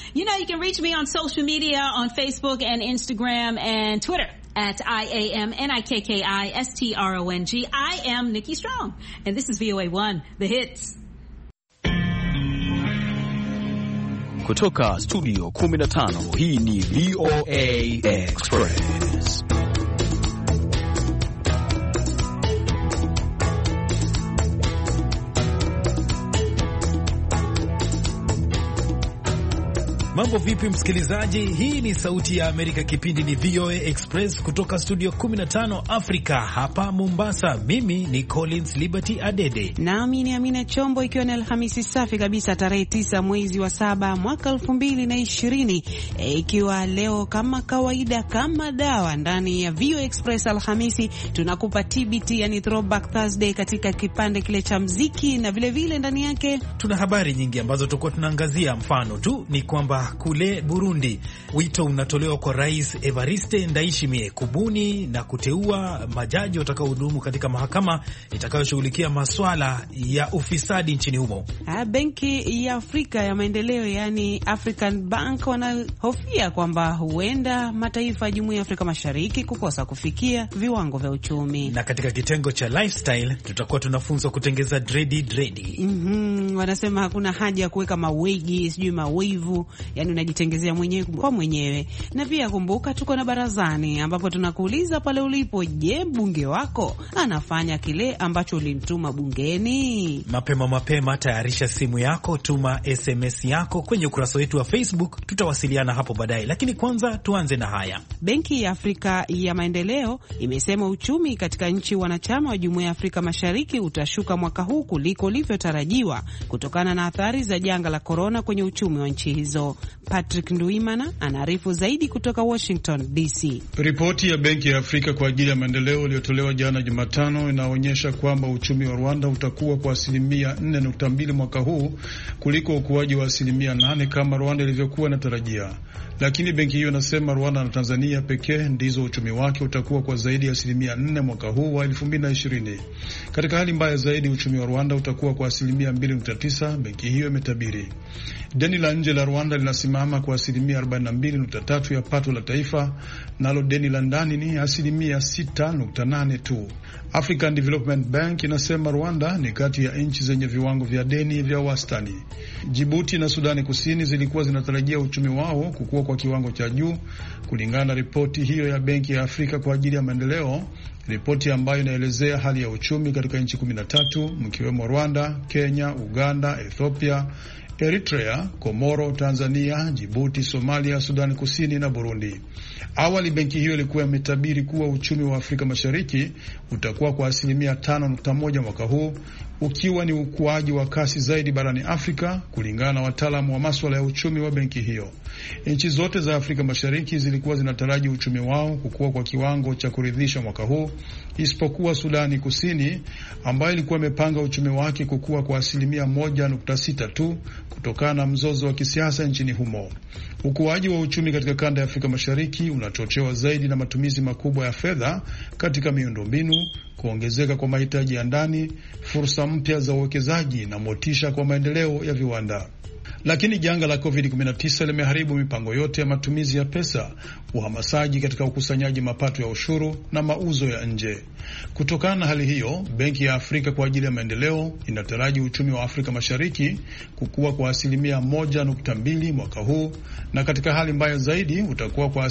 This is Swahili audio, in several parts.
You know, you can reach me on social media on Facebook and Instagram and Twitter at IAMNIKKISTRONG. I am Nikki Strong, and this is VOA1, The Hits. Kutoka studio 15, hii ni VOA Express. Mambo vipi msikilizaji? Hii ni Sauti ya Amerika, kipindi ni VOA Express kutoka studio 15 Afrika hapa Mombasa. Mimi ni Collins Liberty Adede. Nami ni Amina Chombo, ikiwa ni Alhamisi safi kabisa tarehe 9 mwezi wa 7 mwaka 2020. Ikiwa leo kama kawaida kama dawa ndani ya VOA Express Alhamisi tunakupa TBT, yani Throwback Thursday, katika kipande kile cha muziki, na vile vile ndani yake tuna habari nyingi ambazo tutakuwa tunaangazia. Mfano tu ni kwamba kule Burundi wito unatolewa kwa Rais Evariste Ndayishimiye kubuni na kuteua majaji watakaohudumu katika mahakama itakayoshughulikia masuala ya ufisadi nchini humo. Benki ya Afrika ya Maendeleo, yani African Bank, wanahofia kwamba huenda mataifa ya Jumuiya ya Afrika Mashariki kukosa kufikia viwango vya uchumi. Na katika kitengo cha lifestyle tutakuwa tunafunzwa kutengeza dreadi. Wanasema hakuna haja ya kuweka mawigi, sijui mawivu, yani unajitengezea mwenyewe kwa mwenyewe. Na pia kumbuka tuko na barazani ambapo tunakuuliza pale ulipo, je, bunge wako anafanya kile ambacho ulimtuma bungeni? Mapema tayarisha simu yako, tuma SMS yako kwenye ukurasa wetu wa Facebook, tutawasiliana hapo baadaye. Lakini kwanza tuanze na haya. Benki ya Afrika ya Maendeleo imesema uchumi katika nchi wanachama wa Jumuiya ya Afrika Mashariki utashuka mwaka huu kuliko ulivyotarajiwa kutokana na athari za janga la corona kwenye uchumi wa nchi hizo. Patrick Nduimana anaarifu zaidi kutoka Washington DC. Ripoti ya Benki ya Afrika kwa ajili ya Maendeleo iliyotolewa jana Jumatano inaonyesha kwamba uchumi wa Rwanda utakuwa kwa 4.2% mwaka huu kuliko ukuaji wa 8% kama Rwanda ilivyokuwa inatarajia. Lakini benki hiyo inasema Rwanda na Tanzania pekee ndizo uchumi wake utakuwa kwa zaidi ya 4% mwaka huu wa 2020. Katika hali mbaya zaidi, uchumi wa Rwanda utakuwa kwa 2.9%, benki hiyo imetabiri. Deni la nje la Rwanda linasimama kwa 42.3% ya pato la taifa, nalo deni la ndani ni 6.8% tu. African Development Bank inasema Rwanda ni kati ya nchi zenye viwango vya deni vya wastani. Djibouti na Sudani Kusini zilikuwa zinatarajia uchumi wao kukua kwa kiwango cha juu kulingana na ripoti hiyo ya Benki ya Afrika kwa ajili ya Maendeleo, ripoti ambayo inaelezea hali ya uchumi katika nchi 13 mkiwemo Rwanda, Kenya, Uganda, Ethiopia, Eritrea, Komoro, Tanzania, Djibouti, Somalia, Sudani Kusini na Burundi. Awali benki hiyo ilikuwa imetabiri kuwa uchumi wa Afrika Mashariki utakuwa kwa 5.1% mwaka huu, ukiwa ni ukuaji wa kasi zaidi barani Afrika kulingana na wataalamu wa masuala ya uchumi wa benki hiyo. Nchi zote za Afrika Mashariki zilikuwa zinataraji uchumi wao kukua kwa kiwango cha kuridhisha mwaka huu, isipokuwa Sudani Kusini ambayo ilikuwa imepanga uchumi wake kukua kwa 1.6% tu kutokana na mzozo wa kisiasa nchini humo. Ukuaji wa uchumi katika kanda ya Afrika Mashariki unachochewa zaidi na matumizi makubwa ya fedha katika miundombinu, kuongezeka kwa mahitaji ya ndani, fursa mpya za uwekezaji na motisha kwa maendeleo ya viwanda. Lakini janga la COVID-19 limeharibu mipango yote ya matumizi ya pesa, uhamasaji katika ukusanyaji mapato ya ushuru na mauzo ya nje. Kutokana na hali hiyo, Benki ya Afrika kwa ajili ya Maendeleo inataraji uchumi wa Afrika Mashariki kukua kwa 1.2% mwaka huu, na katika hali mbaya zaidi utakuwa kwa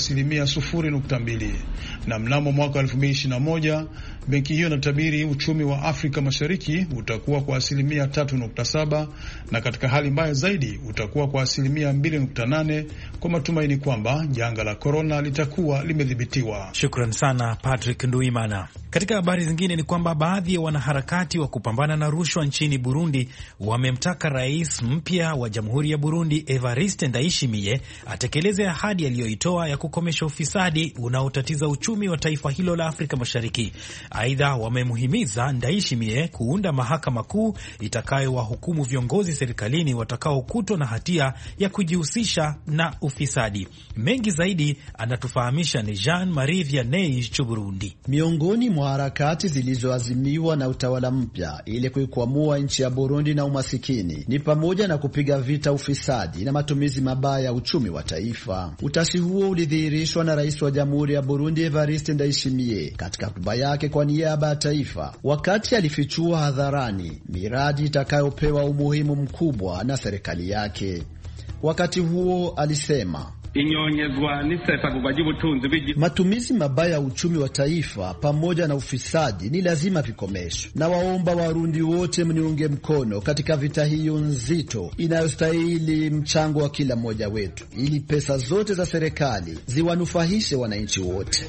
0.2%. Na mnamo mwaka 2021, benki hiyo inatabiri uchumi wa Afrika Mashariki utakuwa kwa 3.7%, na katika hali mbaya zaidi utakuwa kwa 2.8%, kwa matumaini kwamba janga la corona litakuwa limedhibitiwa. Shukran sana Patrick Nduimana. Katika habari zingine ni kwamba baadhi ya wanaharakati wa kupambana na rushwa nchini Burundi wamemtaka rais mpya wa Jamhuri ya Burundi Evariste Ndayishimiye atekeleze ahadi aliyoitoa ya kukomesha ufisadi unaotatiza uchumi wa taifa hilo la Afrika Mashariki. Aidha, wamemhimiza Ndayishimiye kuunda mahakama kuu itakayowahukumu viongozi serikalini watakaokuja kukutwa na hatia ya kujihusisha na ufisadi. Mengi zaidi anatufahamisha ni Jean Marie Vianney Burundi. Miongoni mwa harakati zilizoazimiwa na utawala mpya ili kuikwamua nchi ya Burundi na umasikini ni pamoja na kupiga vita ufisadi na matumizi mabaya ya uchumi wa taifa. Utashi huo ulidhihirishwa na rais wa Jamhuri ya Burundi Evariste Ndayishimiye katika hotuba yake kwa niaba ya taifa, wakati alifichua hadharani miradi itakayopewa umuhimu mkubwa na serikali yake. Wakati huo alisema, matumizi mabaya ya uchumi wa taifa pamoja na ufisadi ni lazima vikomeshwe, na waomba Warundi wote mniunge mkono katika vita hiyo nzito inayostahili mchango wa kila mmoja wetu, ili pesa zote za serikali ziwanufahishe wananchi wote.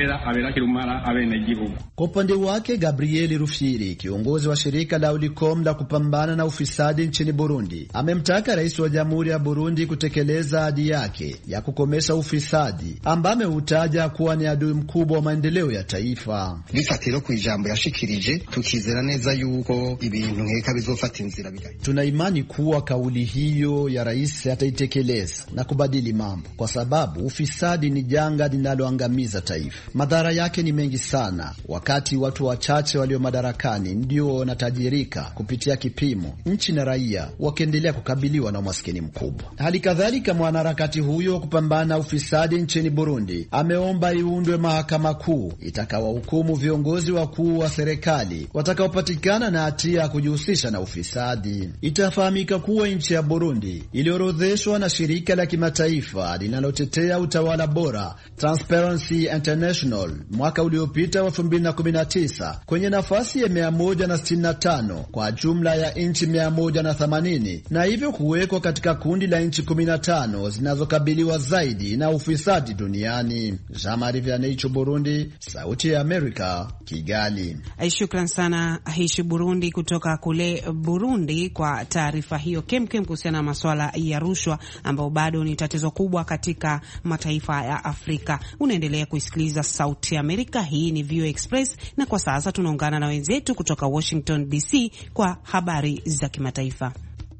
Kwa upande wake, Gabriel Rufyiri, kiongozi wa shirika la Ulicom la kupambana na ufisadi nchini Burundi, amemtaka rais wa Jamhuri ya Burundi kutekeleza ahadi yake ya kukomesha ufisadi ambaye ameutaja kuwa ni adui mkubwa wa maendeleo ya taifa. Bifatiro ku ijambo yashikirije tukizera neza yuko ibintu nkeka bizofata inzira bigaye. Tuna imani kuwa kauli hiyo ya rais ataitekeleza na kubadili mambo, kwa sababu ufisadi ni janga linaloangamiza taifa. Madhara yake ni mengi sana, wakati watu wachache walio madarakani ndio wanatajirika kupitia kipimo, nchi na raia wakiendelea kukabiliwa na umaskini mkubwa. Hali kadhalika, mwanaharakati huyo kupambana ufisadi nchini Burundi ameomba iundwe mahakama kuu itakawahukumu viongozi wakuu wa serikali watakaopatikana na hatia ya kujihusisha na ufisadi. Itafahamika kuwa nchi ya Burundi iliorodheshwa na shirika la kimataifa linalotetea utawala bora Transparency International mwaka uliopita wa 2019 kwenye nafasi ya 165 kwa jumla ya nchi 180, na hivyo kuwekwa katika kundi la nchi 15 zinazokabiliwa zaidi na ufisadi duniani. Jean-Marie Vianney, Burundi, Sauti ya Amerika, Kigali. Shukran sana Aishi Burundi kutoka kule Burundi kwa taarifa hiyo kemkem kuhusiana na masuala ya rushwa ambao bado ni tatizo kubwa katika mataifa ya Afrika. Unaendelea kusikiliza Sauti ya Amerika, hii ni VOA Express, na kwa sasa tunaungana na wenzetu kutoka Washington DC kwa habari za kimataifa.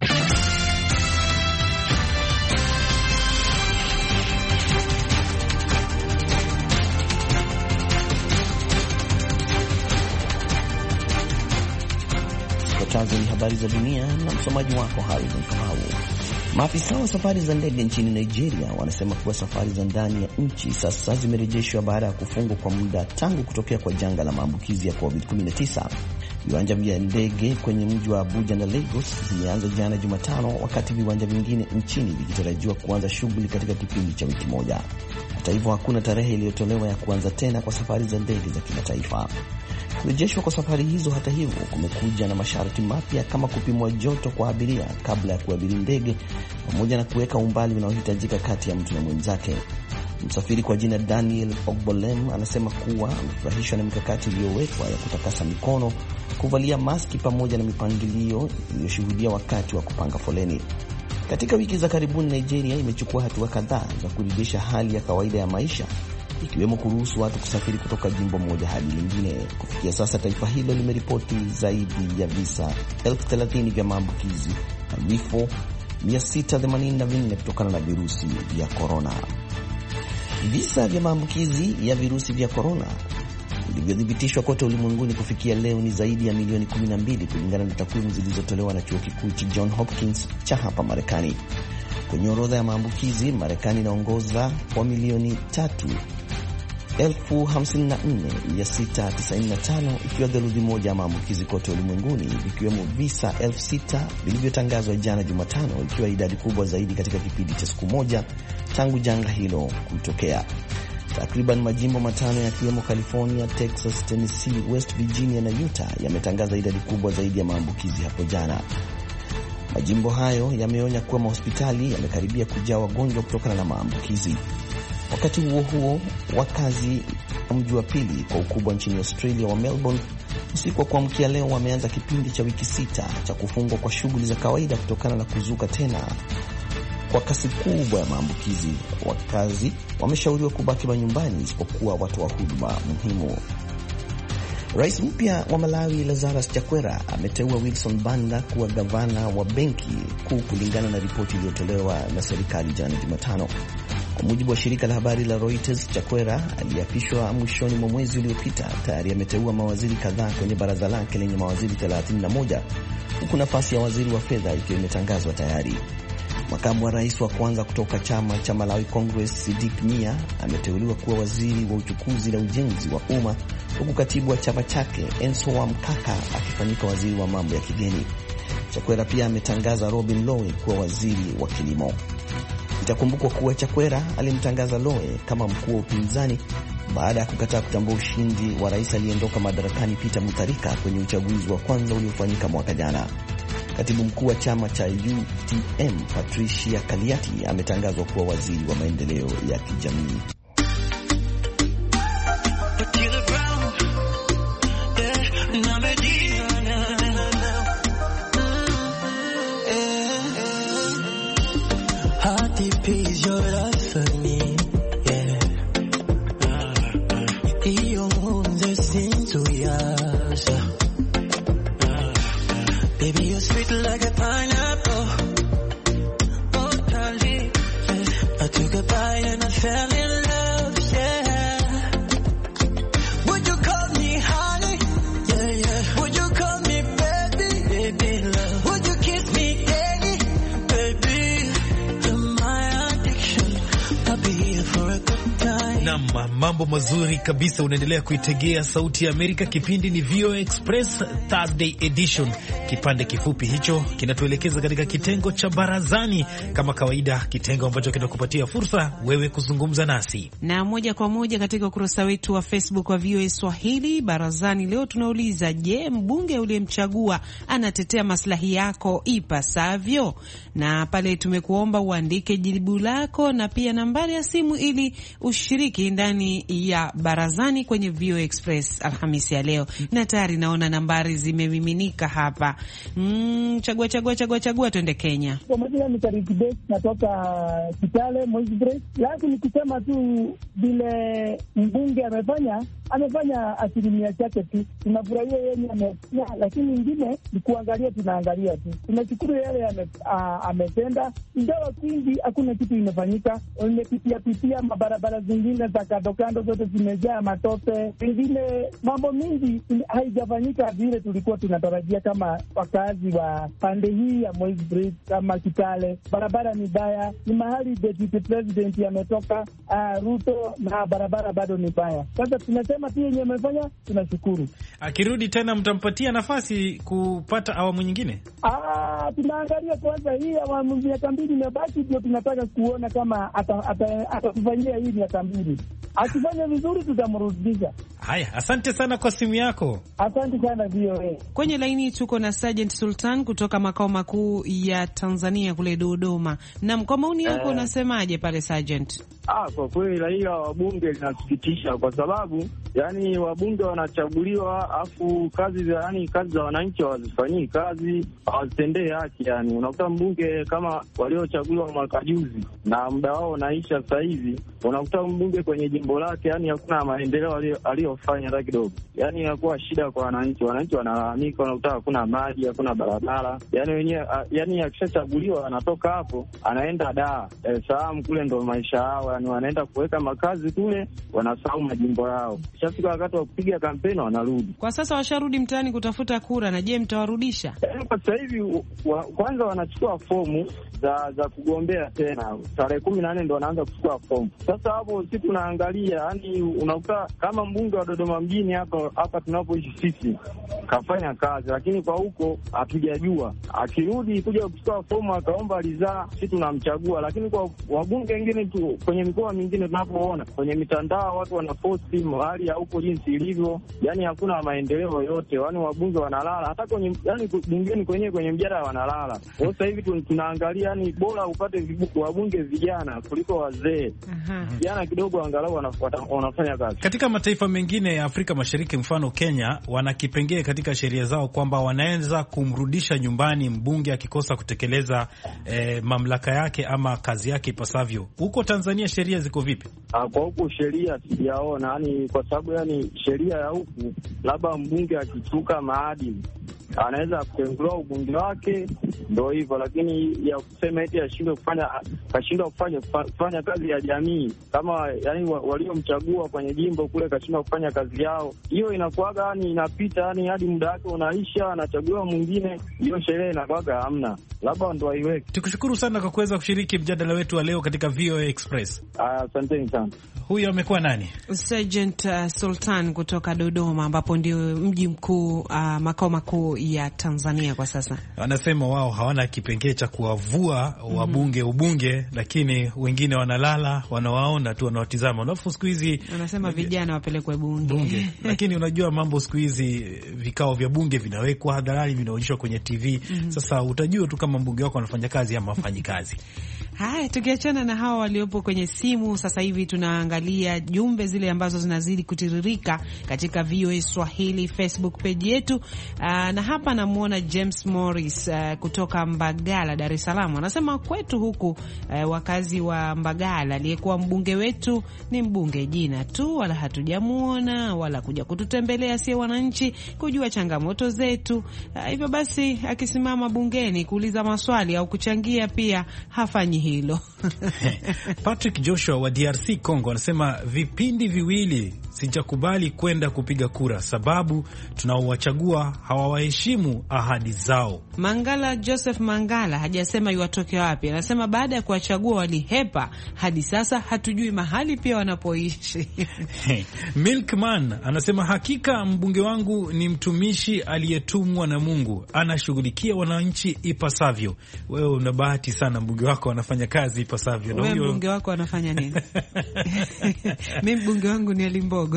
Ni habari za dunia na msomaji wako Harrison Kamau. Maafisa wa safari za ndege nchini Nigeria wanasema kuwa safari za ndani ya nchi sasa zimerejeshwa baada ya kufungwa kwa muda tangu kutokea kwa janga la maambukizi ya COVID-19. Viwanja vya ndege kwenye mji wa Abuja na Lagos zimeanza jana Jumatano, wakati viwanja vingine nchini vikitarajiwa kuanza shughuli katika kipindi cha wiki moja. Hata hivyo, hakuna tarehe iliyotolewa ya kuanza tena kwa safari za ndege za kimataifa. Kurejeshwa kwa safari hizo, hata hivyo, kumekuja na masharti mapya kama kupimwa joto kwa abiria kabla ya kuabiri ndege, pamoja na kuweka umbali unaohitajika kati ya mtu na mwenzake. Msafiri kwa jina Daniel Ogbolem anasema kuwa amefurahishwa na mikakati iliyowekwa ya kutakasa mikono, kuvalia maski pamoja na mipangilio iliyoshuhudia wakati wa kupanga foleni. Katika wiki za karibuni, Nigeria imechukua hatua kadhaa za kurejesha hali ya kawaida ya maisha, ikiwemo kuruhusu watu kusafiri kutoka jimbo moja hadi lingine. Kufikia sasa, taifa hilo limeripoti zaidi ya visa 30,000 vya maambukizi na vifo 684 kutokana na virusi vya korona. Visa vya maambukizi ya virusi vya korona vilivyothibitishwa kote ulimwenguni kufikia leo ni zaidi ya milioni 12 kulingana na takwimu zilizotolewa na chuo kikuu cha Johns Hopkins cha hapa Marekani. Kwenye orodha ya maambukizi, Marekani inaongoza kwa milioni 3,54,695 ikiwa theluthi moja ya maambukizi kote ulimwenguni, ikiwemo visa 6,000 vilivyotangazwa jana Jumatano, ikiwa idadi kubwa zaidi katika kipindi cha siku moja tangu janga hilo kutokea. Takriban majimbo matano yakiwemo California, Texas, Tennessee, West Virginia na Utah yametangaza idadi kubwa zaidi ya maambukizi hapo jana. Majimbo hayo yameonya kuwa mahospitali yamekaribia kujaa wagonjwa kutokana na maambukizi. Wakati huo huo, wakazi wa mji wa pili kwa ukubwa nchini Australia wa Melbourne usiku wa kuamkia leo wameanza kipindi cha wiki 6 cha kufungwa kwa shughuli za kawaida kutokana na kuzuka tena kwa kasi kubwa ya maambukizi. Wakazi wameshauriwa kubaki manyumbani isipokuwa watu wa huduma muhimu. Rais mpya wa Malawi Lazarus Chakwera ameteua Wilson Banda kuwa gavana wa benki kuu kulingana na ripoti iliyotolewa na serikali jana Jumatano. Kwa mujibu wa shirika la habari la Reuters, Chakwera aliapishwa mwishoni mwa mwezi uliopita. Tayari ameteua mawaziri kadhaa kwenye baraza lake lenye mawaziri 31, huku nafasi ya waziri wa fedha ikiwa imetangazwa tayari. Makamu wa rais wa kwanza kutoka chama cha Malawi Congress, Sidik Mia, ameteuliwa kuwa waziri wa uchukuzi na ujenzi wa umma, huku katibu wa chama chake Ensowa Mkaka akifanyika waziri wa mambo ya kigeni. Chakwera pia ametangaza Robin Lowe kuwa waziri wa kilimo. Itakumbukwa kuwa Chakwera alimtangaza Lowe kama mkuu wa upinzani baada ya kukataa kutambua ushindi wa rais aliyeondoka madarakani Peter Mutharika kwenye uchaguzi wa kwanza uliofanyika mwaka jana. Katibu mkuu wa chama cha UTM Patricia Kaliati ametangazwa kuwa waziri wa maendeleo ya kijamii. Mambo mazuri kabisa, unaendelea kuitegea Sauti ya Amerika. Kipindi ni VOA Express Thursday Edition. Kipande kifupi hicho kinatuelekeza katika kitengo cha barazani, kama kawaida, kitengo ambacho kitakupatia fursa wewe kuzungumza nasi. Na moja kwa moja katika ukurasa wetu wa Facebook wa VOA Swahili barazani, leo tunauliza, je, mbunge uliyemchagua anatetea maslahi yako ipasavyo? Na pale tumekuomba uandike jibu lako na pia nambari ya simu ili ushiriki ndani ya barazani kwenye VOA Express Alhamisi ya leo. Na tayari naona nambari zimemiminika hapa. Chagua twende Kenya. Kwa majina ni Kariki Base, natoka Kitale Moi's Break. Lakini kusema tu vile mbunge amefanya asilimia chake tu. Tunafurahia yeye amefanya, lakini ingine ni kuangalia, tunaangalia tu. Tunashukuru yale ametenda. Ingawa kwingi hakuna kitu imefanyika. Pitia mabarabara zingine za kando zote zimejaa matope. Ingine mambo mingi haijafanyika vile tulikuwa tunatarajia kama wakazi wa pande hii ya Moi's Break kama Kitale. Barabara ni baya. Ni mahali deputy president ametoka Ruto, na barabara bado ni baya. Sasa tunasema pia yenye amefanya, tunashukuru. Akirudi tena mtampatia nafasi kupata awamu nyingine? Tunaangalia kwanza hii awamu miaka 2 imebaki, ndio tunataka kuona kama atatufanyia hii miaka 2. Akifanya vizuri tutamrudisha. Haya, asante sana kwa simu yako. Asante sana VOA. Kwenye laini tuko na Sergeant Sultan kutoka makao makuu ya Tanzania kule Dodoma. Na kwa maoni yako unasemaje pale Sergeant? Kwa kweli raia wabunge linasikitisha, kwa sababu yani wabunge wanachaguliwa afu kazi za wananchi hawazifanyii kazi, hawazitendee haki. Yani unakuta mbunge kama waliochaguliwa mwaka juzi na muda wao unaisha sasa hivi, unakuta mbunge kwenye jimbo lake yani hakuna maendeleo aliyofanya hata kidogo. Yani inakuwa shida kwa wananchi wanalalamika, unakuta hakuna maji, hakuna barabara. Yani wenyewe yani akishachaguliwa anatoka hapo anaenda Dar es Salaam, kule ndo maisha yao. Yani wanaenda kuweka makazi kule, wanasahau majimbo yao. Kishafika wakati wa kupiga kampeni wanarudi. Kwa sasa washarudi mtaani kutafuta kura, na je, mtawarudisha? Kwa sasa hivi kwanza wanachukua fomu za kugombea tena. Tarehe 14 ndo wanaanza kuchukua fomu. Sasa hapo sisi tunaangalia, yani unakuta kama mbunge wa Dodoma mjini hapa tunapoishi sisi kafanya kazi, lakini kwa huko hatujajua. Akirudi kuja kuchukua fomu akaomba ridhaa, sisi tunamchagua. Lakini kwa wabunge wengine tu kwenye mikoa mingine tunapoona kwenye mitandao watu wanaposti hali ya huko jinsi ilivyo, yani hakuna maendeleo yote. Yani wabunge wanalala, hata kwenye yani bungeni kwenye mjadala wanalala. Kwa sasa hivi tunaangalia, yani bora upate wabunge vijana kuliko wazee. Vijana kidogo angalau wanafanya kazi. Katika mataifa mengine ya Afrika Mashariki, mfano Kenya, wana kipengee katika sheria zao kwamba wanaweza kumrudisha nyumbani mbunge akikosa kutekeleza mamlaka yake ama kazi yake ipasavyo. Huko Tanzania sheria ziko vipi? Kwa huku sheria sijaona, yani kwa sababu yani sheria ya huku labda mbunge akichuka maadili anaweza kutenguliwa ubunge wake, ndio hivyo. Lakini ya kusema eti kashindwa kufanya kazi ya jamii, kama yani waliomchagua kwenye jimbo kule kashindwa kufanya kazi yao, hiyo inakuwaga yani inapita, yani hadi muda wake unaisha, anachaguliwa mwingine, hiyo sheria inakuwaga hamna, labda ndo haiweki. Tukushukuru sana kwa kuweza kushiriki mjadala wetu wa leo katika VOA Express. Asanteni sana. Huyu amekuwa nani? Sergeant Sultan kutoka Dodoma, ambapo ndio mji mkuu, makao makuu ya Tanzania kwa sasa. Wanasema wao hawana kipengee cha kuwavua wabunge ubunge, lakini wengine wanalala, wanawaona tu, wanawatizama. Alafu siku hizi wanasema vijana wapelekwe bunge. Lakini unajua mambo siku hizi, vikao vya bunge vinawekwa hadharani, vinaonyeshwa kwenye TV. Sasa utajua tu kama mbunge wako anafanya kazi ama hafanyi kazi. Haya, tukiachana na hawa waliopo kwenye simu, sasa hivi tunaangalia jumbe zile ambazo zinazidi kutiririka katika VOA Swahili Facebook page yetu. Na hapa namuona James Morris kutoka Mbagala, Dar es Salaam. Anasema kwetu huku wakazi wa Mbagala, aliyekuwa mbunge wetu ni mbunge jina tu, wala hatujamuona wala kuja kututembelea sie wananchi kujua changamoto zetu. Hivyo basi akisimama bungeni kuuliza maswali au kuchangia pia hafanyi hilo. Patrick Joshua wa DRC Congo anasema vipindi viwili sijakubali kwenda kupiga kura, sababu tunaowachagua hawawaheshimu ahadi zao. Mangala Joseph Mangala hajasema iwatoke wapi, anasema baada ya kuwachagua walihepa, hadi sasa hatujui mahali pia wanapoishi. Milkman anasema hakika mbunge wangu ni mtumishi aliyetumwa na Mungu, anashughulikia wananchi ipasavyo. Wewe una bahati sana, mbunge wako anafanya kazi ipasavyo. Wewe mbunge wako anafanya nini? Mimi mbunge wangu ni Alimbogo.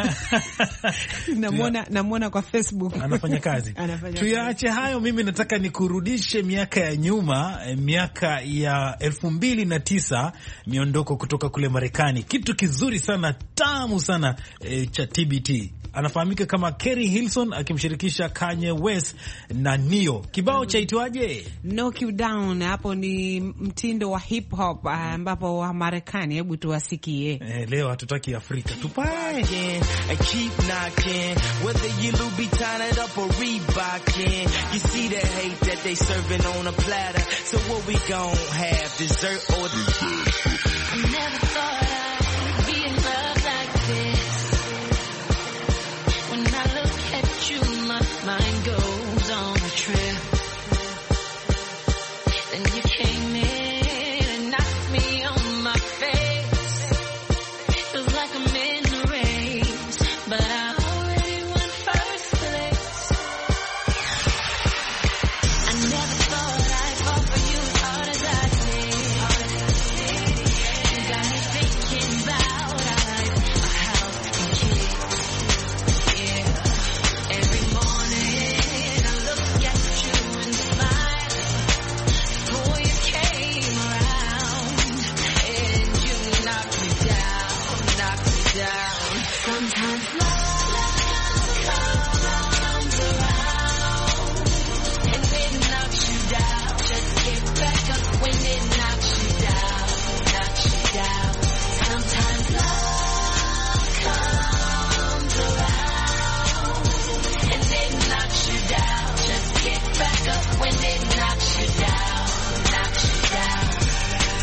Namuona kwa Facebook anafanya kazi. Tuyaache hayo, mimi nataka nikurudishe miaka ya nyuma, miaka ya 2009, miondoko kutoka kule Marekani, kitu kizuri sana, tamu sana, cha TBT. Anafahamika kama Kerry Hilson akimshirikisha Kanye West na Neo. Kibao cha itwaje? Knock You Down. Hapo ni mtindo wa hip hop ambapo wa Marekani, hebu tuwasikie. Leo hatutaki Afrika, tupae. And keep knocking, whether you Louis Vuitton up or Reebokin. You see the hate that they serving on a platter. So what we gon' have, dessert or dessert? I never thought I'd be in love like this. When I look at you, my mind goes on a trip. Then you came in and knocked me on my face. Feels like I'm in the race, but I already won first place. I never thought I'd fall for you as hard as I did. You got me thinking about a house and kids. Yeah. Every morning I look at you and smile. Before you came around, and you knocked me down. Sometimes love comes around, and it knocks you down. Just get back up when it knocks you down. Sometimes love comes around, and it knocks you down. Just get back up when it knocks you down.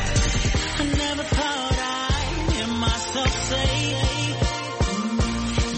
I never thought I'd hear myself say,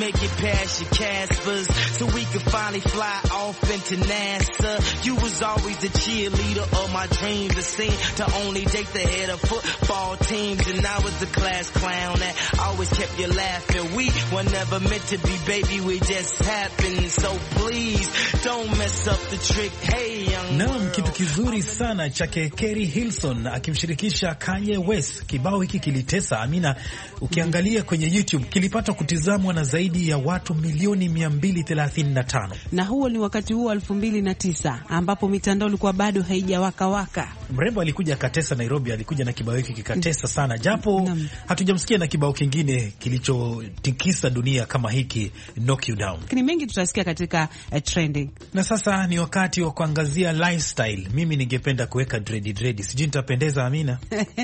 make it past your Caspers, so we could finally fly off into NASA. You was always the cheerleader of my dreams, the scene to only date the head of football teams, and I was the class clown that always kept you laughing. We were never meant to be, baby, we just happened, so please don't mess up the trick. Hey young Naam, kitu kizuri sana chake Keri Hilson akimshirikisha Kanye West. Kibao hiki kilitesa Amina, ukiangalia kwenye YouTube kilipata kutizamwa na zaidi ya watu milioni 235. Na huo ni wakati huo 2009 ambapo mitandao ilikuwa bado haijawaka waka. Mrembo alikuja akatesa Nairobi, alikuja na kibao hiki kikatesa sana, japo hatujamsikia na kibao kingine kilichotikisa dunia kama hiki, Knock You Down. Lakini mengi tutasikia katika trending. Na sasa ni wakati wa kuangazia lifestyle. Mimi ningependa kuweka dread. Sijui nitapendeza Amina?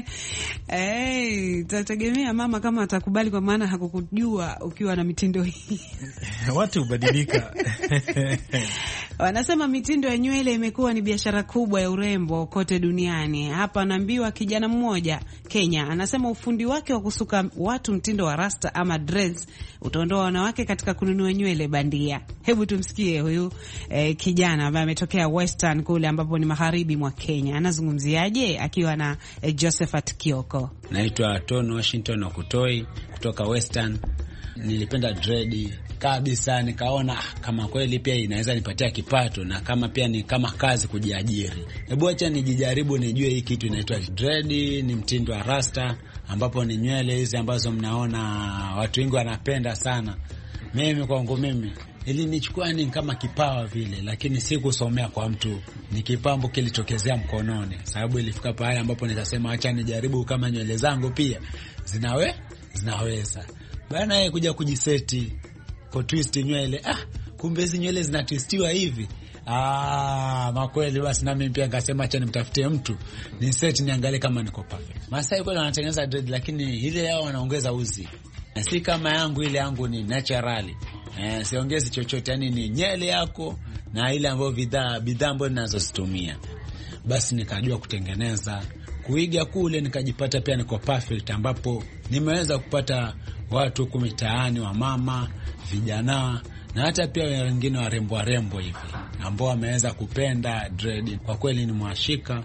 Tategemea mama kama atakubali, kwa maana hakukujua ukiwa na mitindo hii. Watu hubadilika. Wanasema mitindo ya nywele imekuwa ni biashara kubwa ya urembo kote duniani. Hapa anaambiwa kijana mmoja Kenya anasema ufundi wake wa kusuka watu mtindo wa rasta ama dreads utaondoa wanawake katika kununua nywele bandia. Hebu tumsikie huyu kijana ambaye ametokea Western kule ambapo ni magharibi mwa Kenya. Anazungumziaje akiwa na Josephat Kioko. Naitwa Tony Washington Okutoi kutoka Western. Nilipenda dread kabisa, nikaona kama kweli pia inaweza nipatia kipato, na kama pia ni kama kazi kujiajiri. Hebu acha nijijaribu nijue hii kitu inaitwa dread. Ni mtindo wa rasta ambapo ni nywele hizi ambazo mnaona watu wengi wanapenda sana. Mimi kwangu mimi ilinichukua ni kama kipawa vile, lakini si kusomea kwa mtu, ni kipambo kilitokezea mkononi, sababu ilifika pale ambapo nikasema acha nijaribu kama nywele zangu pia zinaweza bana yeye kuja kujiseti kwa twist nywele. Kumbe hizi nywele zinatwistiwa hivi. Makweli basi na mimi pia nikasema acha nimtafutie mtu ni set niangalie kama niko perfect. Masai kweli wanatengeneza dread, lakini ile yao wanaongeza uzi. Na si kama yangu, ile yangu ni naturally. Siongezi chochote, yani ni nywele yako na ile ambayo bidhaa ambayo ninazozitumia. Basi nikajua kutengeneza, kuiga kule, nikajipata pia niko perfect, ambapo nimeweza kupata watu huku mitaani, wa mama, vijana na hata pia wengine warembo hivi ambao wameweza kupenda dread. Kwa kweli ni mwashika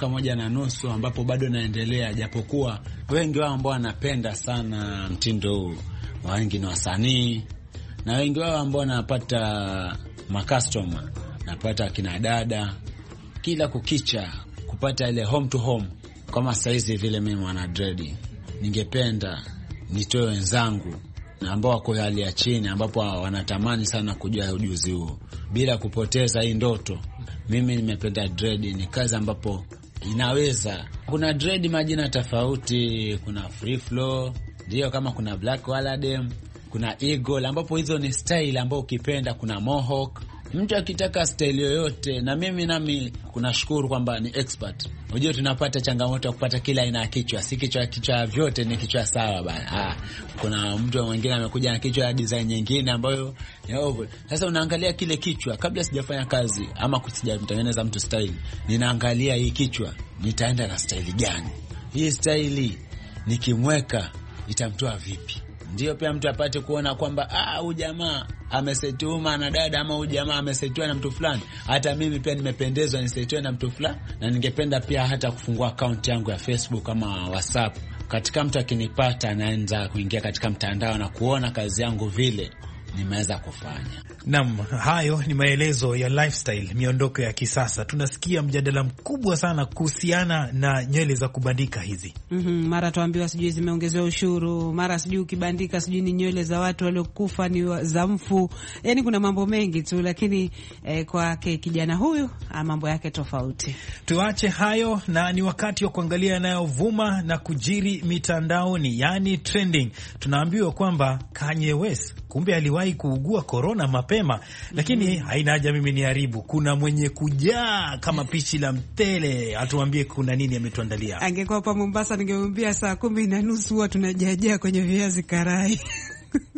1.5 mwaka ambapo bado naendelea, japokuwa wengi wao ambao wanapenda sana mtindo huu, wengi ni wasanii na wengi wao ambao wanapata makastoma, napata kina dada kila kukicha kupata ile home to home. Kama saizi vile mimi mwana dread, ningependa nitoe wenzangu na ambao wako hali ya chini, ambapo wanatamani sana kujua ujuzi huo bila kupoteza hii ndoto. Mimi nimependa dread, ni kazi ambapo inaweza. Kuna dread majina tofauti, kuna free flow, ndio kama kuna black walladem, kuna eagle, ambapo hizo ni style ambao ukipenda. Kuna mohawk, mtu akitaka style yoyote. Na mimi kunashukuru kwamba ni expert. Unajua tunapata changamoto ya kupata kila aina ya kichwa, si kichwa vyote ni kichwa sawa bana. Kuna mtu mwingine amekuja na kichwa ya design nyingine ambayo ni oval. Sasa unaangalia kile kichwa, kabla sijafanya kazi ama sijamtengeneza mtu style, ninaangalia hii kichwa nitaenda na style gani, hii style nikimweka itamtoa vipi. Ndio pia mtu apate kuona kwamba huyu jamaa amesetiwa na dada, ama huyu jamaa amesetiwa na mtu fulani. Hata mimi pia nimependezwa nisetiwe na mtu fulani, na ningependa pia hata kufungua account yangu ya Facebook ama WhatsApp. Katika mtu akinipata anaanza kuingia katika mtandao na kuona kazi yangu vile nimeweza kufanya. Naam, hayo ni maelezo ya lifestyle, miondoko ya kisasa. Tunasikia mjadala mkubwa sana kuhusiana na nywele za kubandika hizi. Mara tuambiwa sijui zimeongezewa ushuru, mara sijui ukibandika sijui ni nywele za watu waliokufa ni za mfu. Yaani kuna mambo mengi tu, lakini kwa kijana huyu mambo yake tofauti. Tuache hayo na ni wakati wa kuangalia yanayovuma na kujiri mitandaoni, yani trending. Tunaambiwa kwamba Kanye West kumbe aliwahi kuugua corona mapema, lakini haina haja mimi niharibu. Kuna mwenye kujaa kama pichi la mtele, atuambie kuna nini ametuandalia. Angekuwa hapa Mombasa ningemwambia saa 10:30 huwa tunajajaa kwenye viazi karai.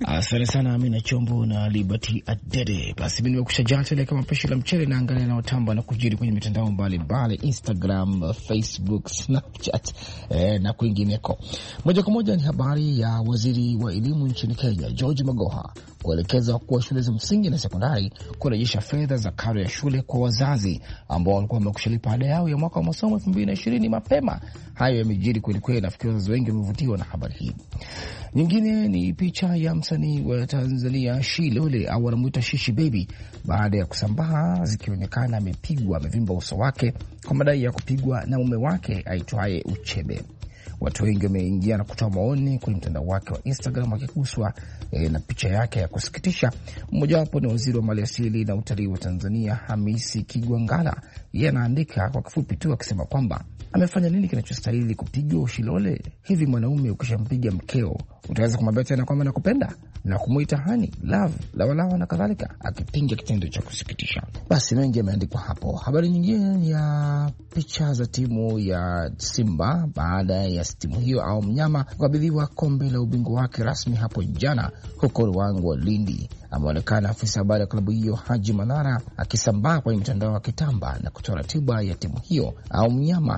Asante sana Amina Chombo na Liberty Adede. Basi mimi nimekusha jaa tele kama pishi la mchele na angalia na watamba na kujiri kwenye mitandao mbalimbali, Instagram, Facebook, Snapchat na kwingineko. Moja kwa moja ni habari ya waziri wa elimu nchini Kenya, George Magoha, kuelekeza wakuu wa shule za msingi na sekondari kurejesha fedha za karo ya shule kwa wazazi ambao walikuwa wamekushalipa ada yao ya mwaka wa masomo 2020 mapema. Hayo yamejiri kweli kweli, nafikiri wazazi wengi wamevutiwa na habari hii. Nyingine ni picha ya msanii wa Tanzania Shilole au wanamuita Shishi Baby, baada ya kusambaa zikionekana amevimba uso wake kwa madai ya kupigwa na mume wake aitwaye Uchebe. Watu wengi wameingia na kutoa maoni kwenye mtandao wake wa Instagram wakiguswa na picha yake ya kusikitisha. Mmoja wapo ni waziri wa maliasili na utalii wa Tanzania, Hamisi Kigwangala. Yeye anaandika kwa kifupi tu akisema kwamba amefanya nini kinachostahili kupigwa Shilole? Hivi mwanaume ukishampiga mkeo utaweza kumwambia tena kwamba nakupenda na kumuita hani, love, lawalawa na kadhalika, akipinga kitendo cha kusikitisha? Basi mengi yameandikwa hapo. Habari nyingine ya picha za timu ya Simba baada ya timu hiyo au mnyama kukabidhiwa kombe la ubingwa wake rasmi hapo jana huko Ruangwa, Lindi. Ameonekana afisa habari ya klabu hiyo Haji Manara akisambaa kwenye mtandao wa kitamba na kutoa ratiba ya timu hiyo au mnyama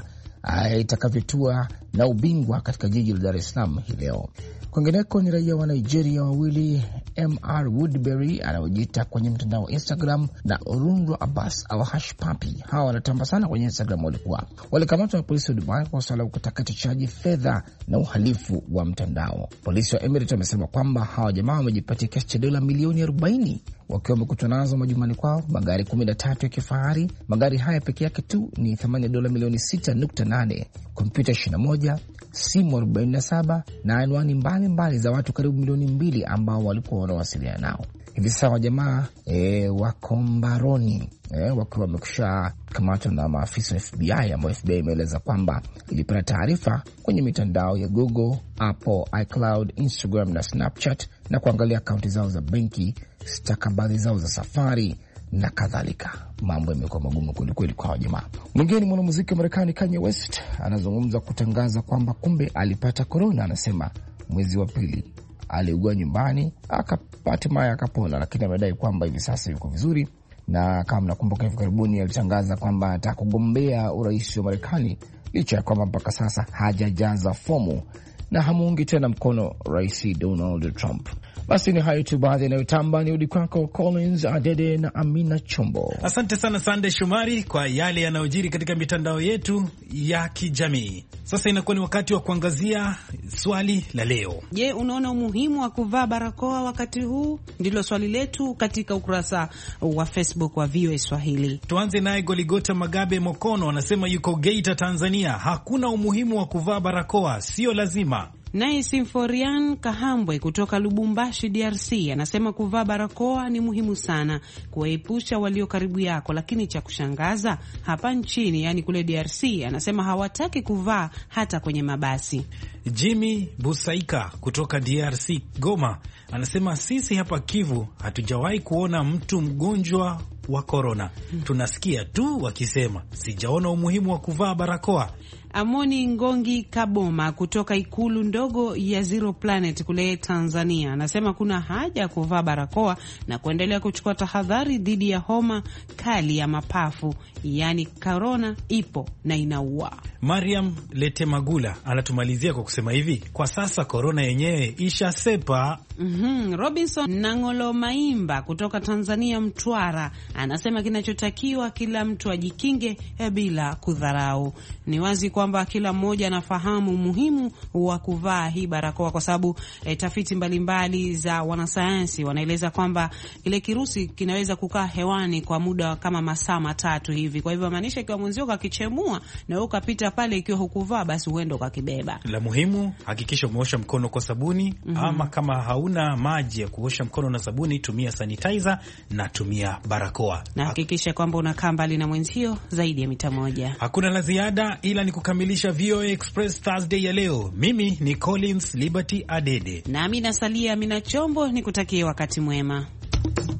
itakavyotua na ubingwa katika jiji la Dar es Salaam hii leo. Kwingineko ni raia wa Nigeria wawili, MR Woodbury anaojiita kwenye mtandao wa Instagram na Orunro Abbas au Hash Papi. Hawa wanatamba sana kwenye Instagram, walikamatwa na polisi wa Dubai kwa swala utakatishaji fedha na uhalifu wa mtandao. Polisi wa Emirates wamesema kwamba hawa jamaa wamejipatia kiasi cha dola milioni 40 wakiwa wamekutwa nazo majumbani kwao magari 13 ya kifahari. Magari haya peke yake tu ni thamani ya dola milioni 6.8, kompyuta 21, simu 47 na anwani mbalimbali za watu karibu milioni 2 ambao walikuwa wanawasiliana nao. Hivi sasa wajamaa wako mbaroni wakiwa wamekusha kamatwa na maafisa wa FBI, ambao FBI imeeleza kwamba ilipata taarifa kwenye mitandao ya Google, Apple, iCloud, Instagram na Snapchat na kuangalia akaunti zao za benki, stakabadhi zao za safari na kadhalika. Mambo yamekuwa magumu kwelikweli kwa wajamaa. Mwingine ni mwanamuziki wa Marekani Kanye West, anazungumza kutangaza kwamba kumbe alipata corona. Anasema mwezi wa pili aliugua nyumbani hatimaye akapona, lakini amedai kwamba hivi sasa yuko vizuri. Na kama mnakumbuka, hivi karibuni alitangaza kwamba atakugombea urais wa Marekani licha ya kwamba mpaka sasa hajajaza fomu na hamuungi tena mkono Rais Donald Trump. Basi ni hayo tu baadhi yanayotamba. Ni udi kwako Collins Adede na Amina Chombo. Asante sana Sande Shumari kwa yale yanayojiri katika mitandao yetu ya kijamii. Sasa inakuwa ni wakati wa kuangazia swali la leo. Je, unaona umuhimu wa kuvaa barakoa wakati huu? Ndilo swali letu katika ukurasa wa Facebook wa VOA Swahili. Tuanze naye Goligota Magabe Mokono, anasema yuko Geita, Tanzania. Hakuna umuhimu wa kuvaa barakoa, sio lazima. Naye Simforian Kahambwe kutoka Lubumbashi, DRC, anasema kuvaa barakoa ni muhimu sana kuwaepusha walio karibu yako, lakini cha kushangaza hapa nchini, yani kule DRC, anasema hawataki kuvaa hata kwenye mabasi. Jimmy Busaika kutoka DRC Goma anasema sisi hapa Kivu hatujawahi kuona mtu mgonjwa wa korona. Tunasikia tu wakisema, sijaona umuhimu wa kuvaa barakoa. Amoni Ngongi Kaboma kutoka ikulu ndogo ya Zero Planet kule Tanzania anasema kuna haja ya kuvaa barakoa na kuendelea kuchukua tahadhari dhidi ya homa kali ya mapafu, yani corona ipo na inaua. Mariam Letemagula anatumalizia kwa kusema hivi, kwa sasa korona yenyewe ishasepa. Robinson Nangolo Maimba kutoka Tanzania Mtwara anasema kinachotakiwa kila mtu ajikinge bila kudharau. Ni wazi kwamba kila mmoja anafahamu umuhimu wa kuvaa hii barakoa kwa sababu tafiti mbalimbali za wanasayansi wanaeleza kwamba ile kirusi kinaweza kukaa hewani kwa muda kama masaa 3 hivi. Kwa hivyo maanisha ikiwa mwenzio kakichemua na wewe ukapita pale ikiwa hukuvaa, basi uende ukakibeba. La muhimu, hakikisha umeosha mkono kwa sabuni, ama kama hauna maji ya kuosha mkono na sabuni, tumia sanitizer na tumia barakoa. Na hakikisha kwamba unakaa mbali na mwenzio zaidi ya mita 1. Hakuna la ziada ila ni kukamilisha VOA Express Thursday ya leo. Mimi ni Collins Liberty Adede. Nami nasalia Amina Chombo, nikutakie wakati mwema.